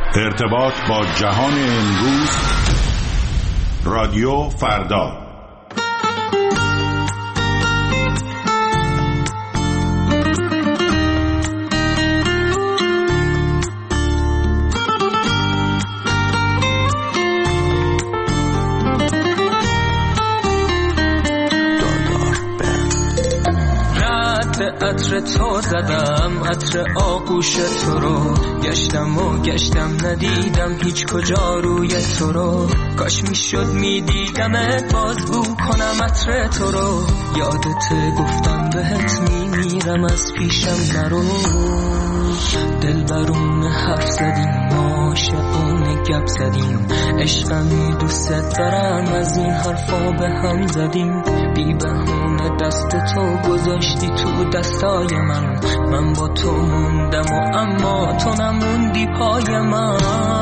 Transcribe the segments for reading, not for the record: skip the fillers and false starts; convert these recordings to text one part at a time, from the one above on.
ارتباط با جهان امروز. رادیو فردا. عطر تو زدم، عطر آغوش تو رو گشتم و گشتم ندیدم هیچ کجا روی تو رو. کاش میشد میدیدمت باز بو کنم عطر تو رو. یادت گفتم بهت میمیرم از پیشم نرو. دل برون حرف زدیم، عاشقانه گپ زدیم، عشقمی دوست دارم از این حرفا به هم زدیم. بی بهونه دست تو گذاشتی تو دستای من با تو موندم و اما تو نموندی پای من.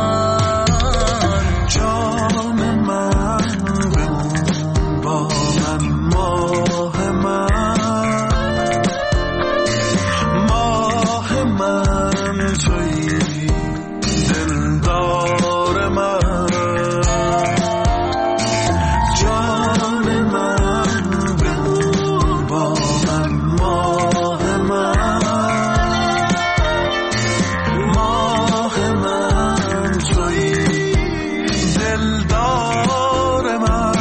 جان من بمون با من، ماه من تویی، دلدار من. جان من بمون با من، ماه من تویی، دلدار من.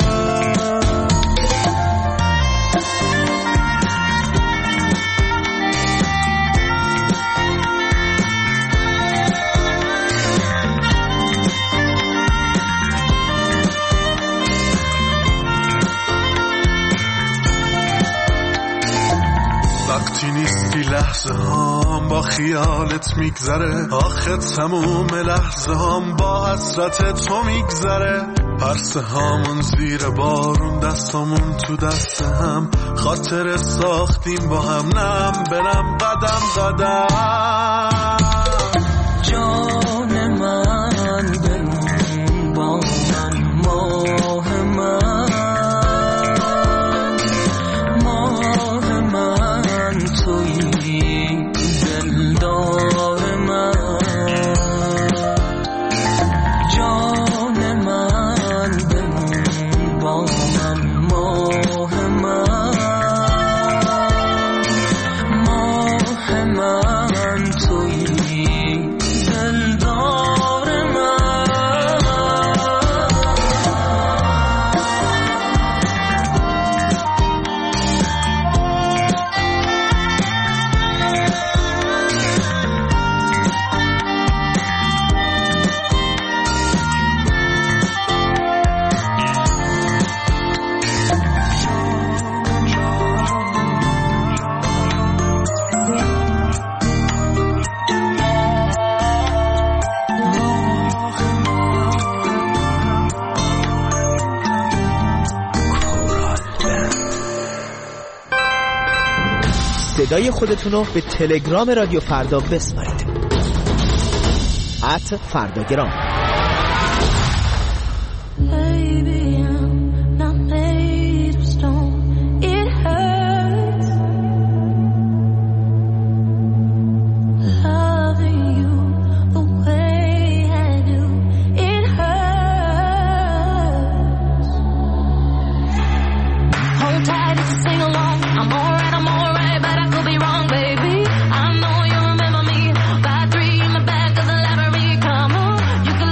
وقتی نیستی لحظه هام با خیالت میگذره، آخه تموم لحظه هام با حسرت تو میگذره. پرسه هامون زیر بارون، دستامون تو دست هم، خاطر ساختیم با هم، نم برم قدم قدم. جان من بمون با من، ماه من تویی، دلدار من. جان من بمون با من، ماه من تویی، دلدار من. صدای خودتون رو به تلگرام رادیو فردا بسپارید. @فرداگرام. You can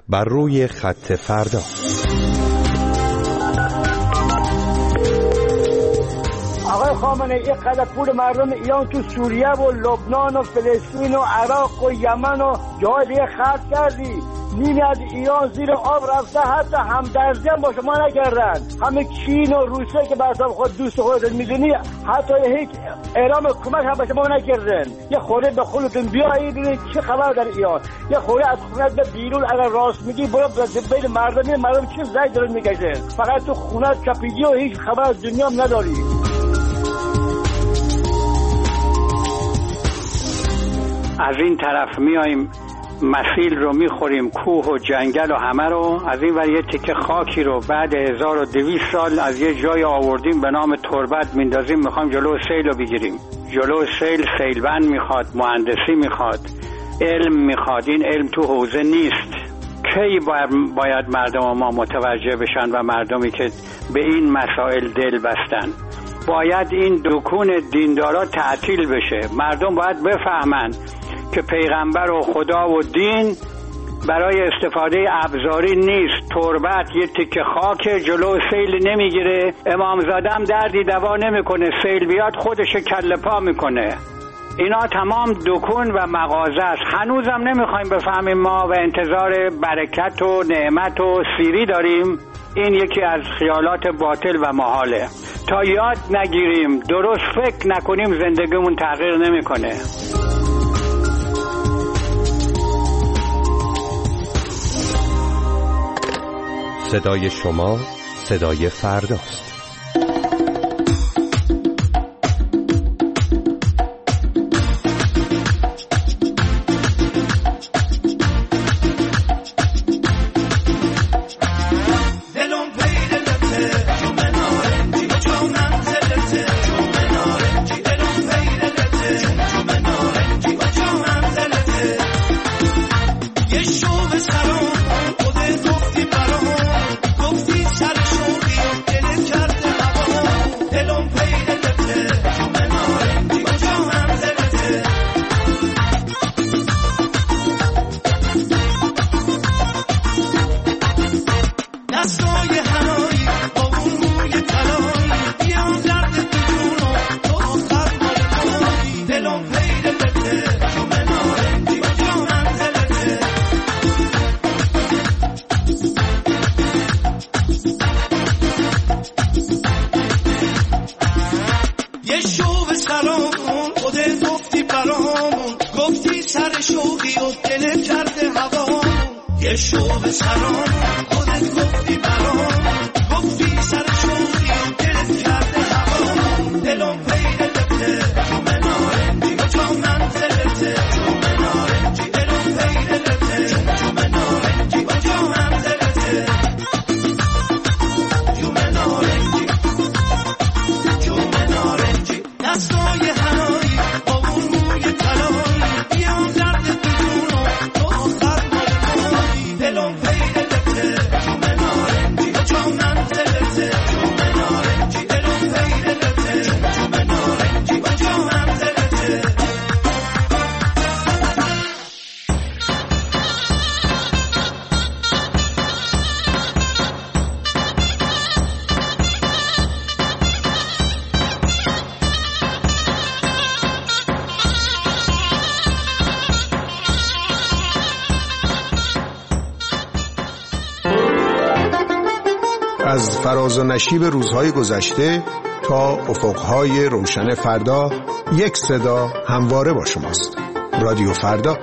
بر روی خط فردا. آقای خامنه‌ای اینقدر پول مردم ایران تو سوریه و لبنان و فلسطین و عراق و یمن و جای دیگه خرج کردی، نیمی از ایران زیر آب رفته، حتی همدردی هم با شما نکردن. همه چین و روسیه که به حساب خود دوست خودت میدونی حتی هیچ اعلام کمک هم به شما نکردن. یه خورده به خودتون بیایید ببینید چه خبر در ایران. یه خورده از خونت به بیرون اگر راست میگی برو بین مردم چه زنگ دارن میکشن. فقط تو خونت چپیدی و هیچ خبر از دنیا هم نداری. از این طرف میاییم مسیل رو میخوریم، کوه و جنگل و همه رو. از این ور یه تکه خاکی رو بعد 1200 سال از یه جای آوردیم به نام تربت میندازیم، میخوایم جلو سیل رو بگیریم. جلو سیلبند میخواد، مهندسی میخواد، علم میخواد. این علم تو حوزه نیست. کی باید مردم ما متوجه بشن و مردمی که به این مسائل دل بستن؟ باید این دکون دیندارا تعطیل بشه. مردم باید بفهمن که پیغمبر و خدا و دین برای استفاده ابزاری نیست. تربت یه تکه خاک جلو سیل نمیگیره. امامزاده هم دردی دوا نمیکنه، سیل بیاد خودش کله پا میکنه. اینا تمام دکون و مغازه است. هنوزم نمیخوایم بفهمیم ما و انتظار برکت و نعمت و سیری داریم. این یکی از خیالات باطل و محاله. تا یاد نگیریم، درست فکر نکنیم، زندگیمون تغییر نمیکنه. صدای شما صدای فرداست. از فراز و نشیب روزهای گذشته تا افقهای روشن فردا، یک صدا همواره با شماست. رادیو فردا.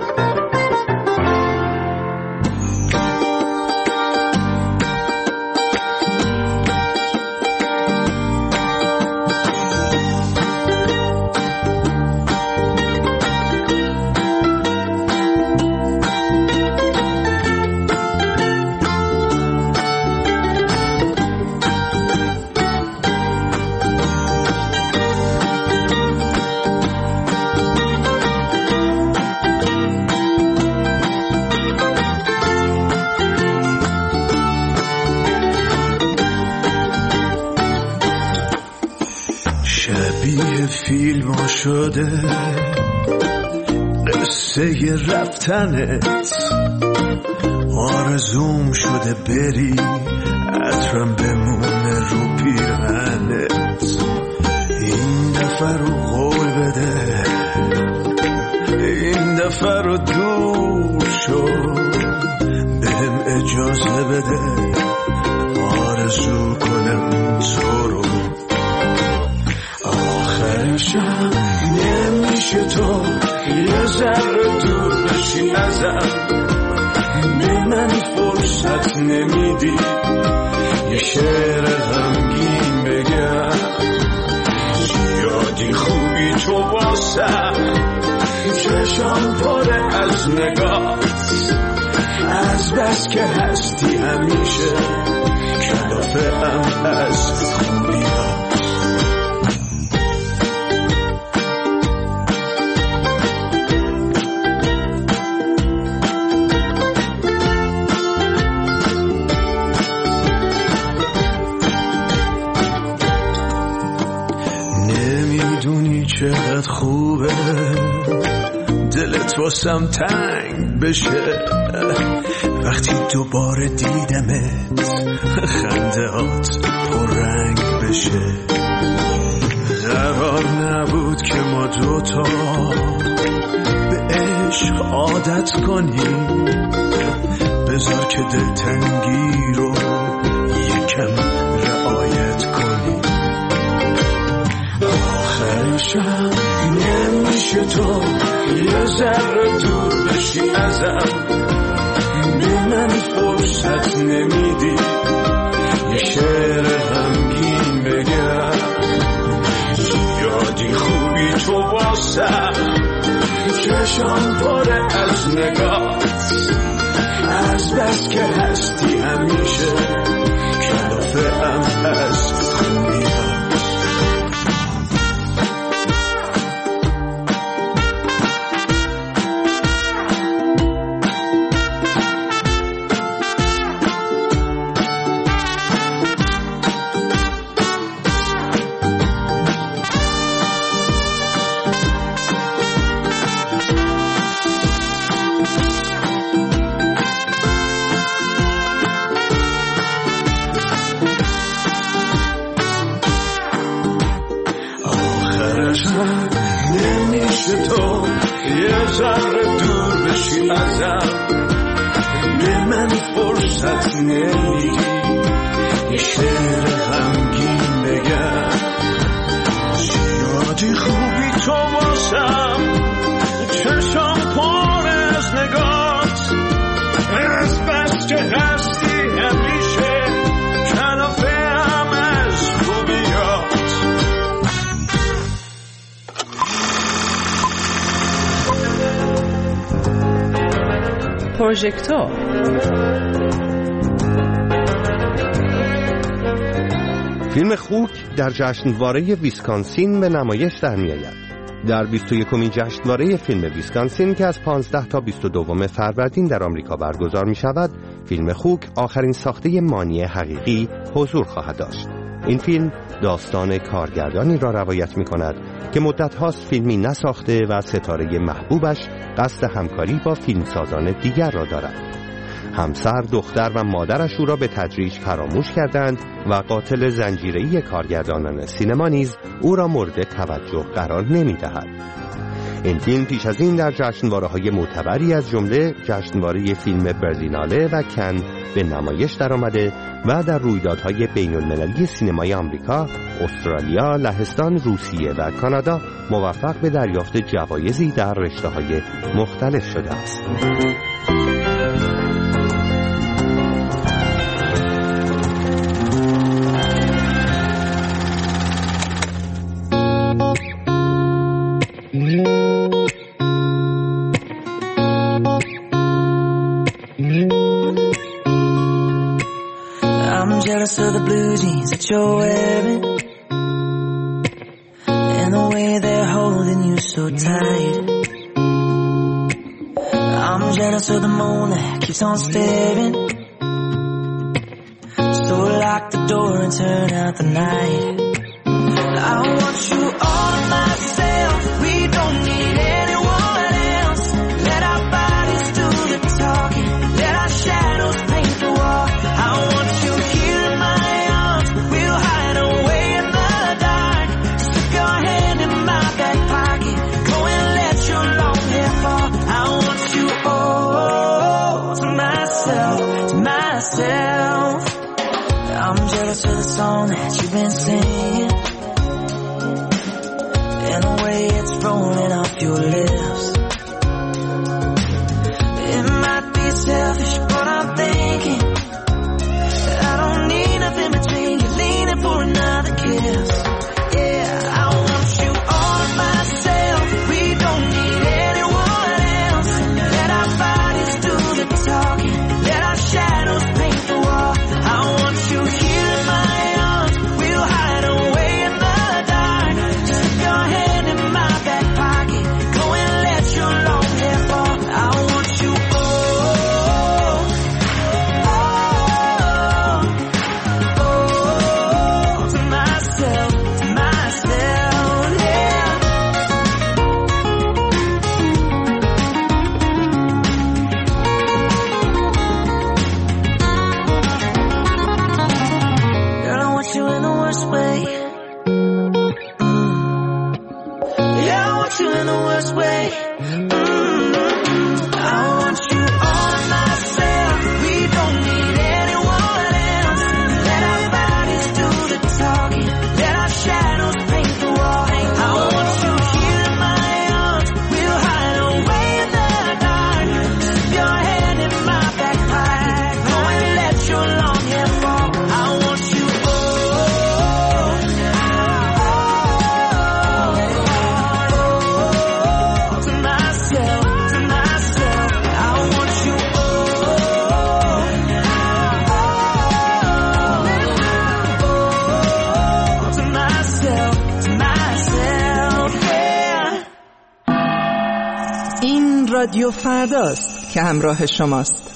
شبیه فیلم ها شده قصه رفتنت، آرزوم شده بری عطرم بمونه رو پیرهنت این دفعه رو قول بده این دفعه رو دور شو بهم اجازه بده آرزو کنم تو رو آخرشم نمیشه تو یه ذره دور بشی ازم به من فرصت نمیدی یه شعر غمگین بگم یادی خوبی تو واسم چشم پاره از نگات از بس که هستی همیشه کلافه ام از خوبیات چقدر خوبه دلت واسم تنگ بشه وقتی دوباره دیدمت خندهات پررنگ بشه قرار نبود که ما دوتا به عشق عادت کنیم بذار که دلتنگی رو یکم رعایت کنیم آخرشم نمیشه تو یه ذره دور بشی ازم به من فرصت نمیدی یه شعر غمگین بگم یادی خوبی تو واسم چشم پاره از نگات از بس که هستی همیشه کلافه ام از خوبیات نمیشه تو یه ذره دور بشی ازم به من فرصت نمیدی یه شعر غمگین بگم یادی خوبی تو واسم چشم پر از نگات از بس که هستی همیشه کلافه ام از خوبیات پروژکتور فیلم خوک در جشنواره ویسکانسین به نمایش در می‌آید. در 21مین جشنواره فیلم ویسکانسین که از 15 تا 22 فروردین در آمریکا برگزار می‌شود، فیلم خوک آخرین ساخته مانی حقیقی حضور خواهد داشت. این فیلم داستان کارگردانی را روایت می‌کند که مدت هاست فیلمی نساخته و ستاره محبوبش قصد همکاری با فیلمسازان دیگر را دارد. همسر، دختر و مادرش او را به تدریج فراموش کردند و قاتل زنجیره‌ای کارگردانان سینما نیز او را مورد توجه قرار نمی‌دهد. این فیلم پیش از این در جشنواره‌های معتبری از جمله جشنواره فیلم برلیناله و کن به نمایش درآمده و در رویدادهای بین‌المللی سینمای آمریکا، استرالیا، لهستان، روسیه و کانادا موفق به دریافت جوایزی در رشته‌های مختلف شده است. Jealous of the blue jeans that you're wearing and the way they're holding you so tight. I'm jealous of the moon that keeps on staring, so lock the door and turn out the night. I want you all myself, we don't need anyone else. Let our bodies do the talking, let our shadows myself. I'm jealous of the song that you've been singing, and the way it's rolling off your lips. It might be selfish, but I'm thinking I don't need nothing between you, leaning for another kiss. Yeah, I want you all to myself. We don't need anyone else. Let our bodies do the talking, let our shadows paint the wall. I want you here in my arms. We'll hide away in the dark. Slip your hand in my back pocket, go and let your long hair fall. I want you to myself, yeah. Girl, I want you in the worst way. Yeah, I want you in the worst way. I want you on myself. We don't need anyone else. Let our bodies do the talking, let our shadows paint the wall. I want you here in my arms. We'll hide away in the dark. Slip your hand in my back pocket, go and let your long hair fall. I want you to myself, to myself. I want you to myself, yeah. این رادیو فرداست که همراه شماست.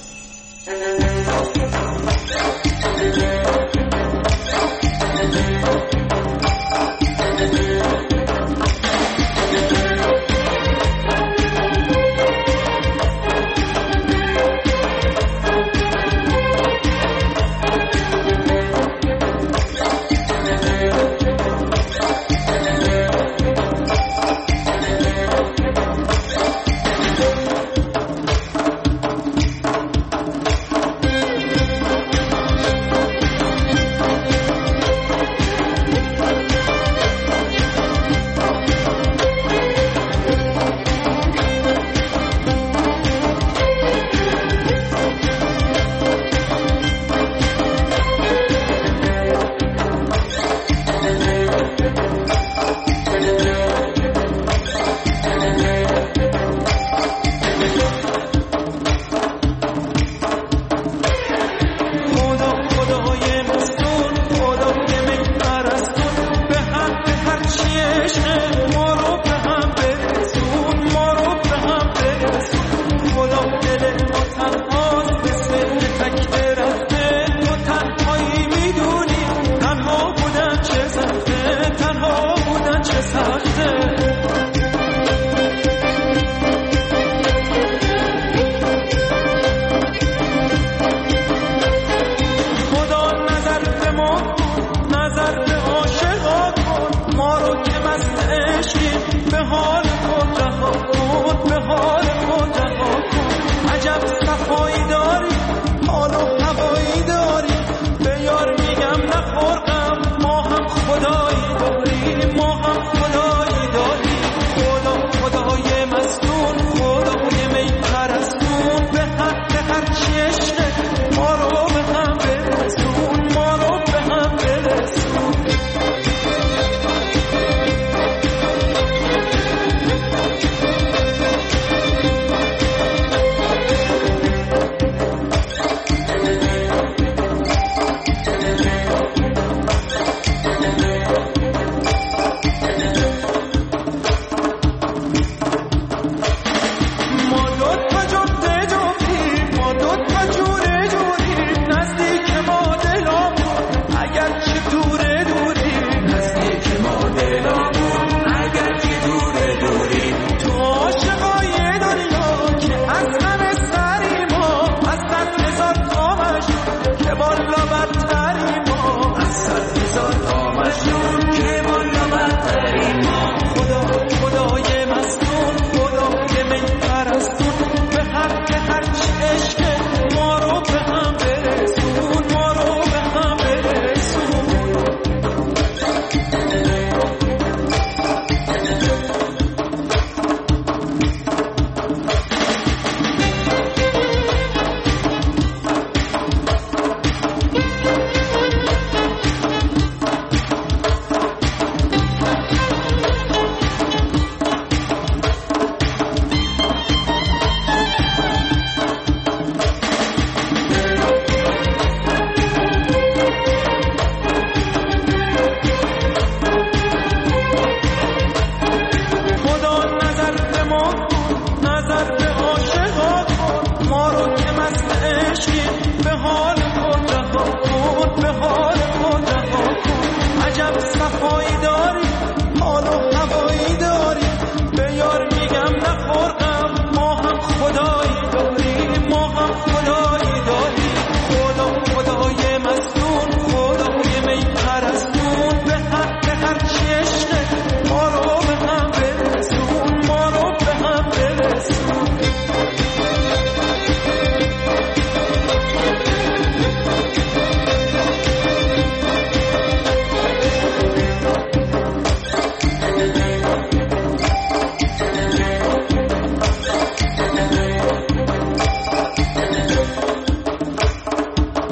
پرستون به حق هرچی عشق ما رو به هم برسون.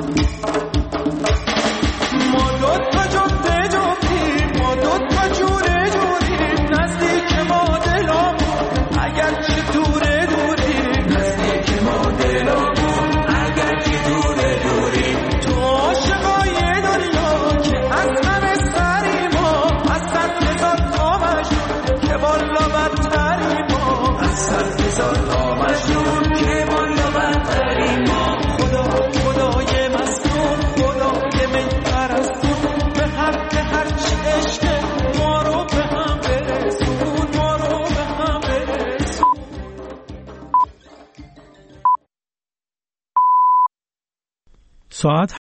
ساعت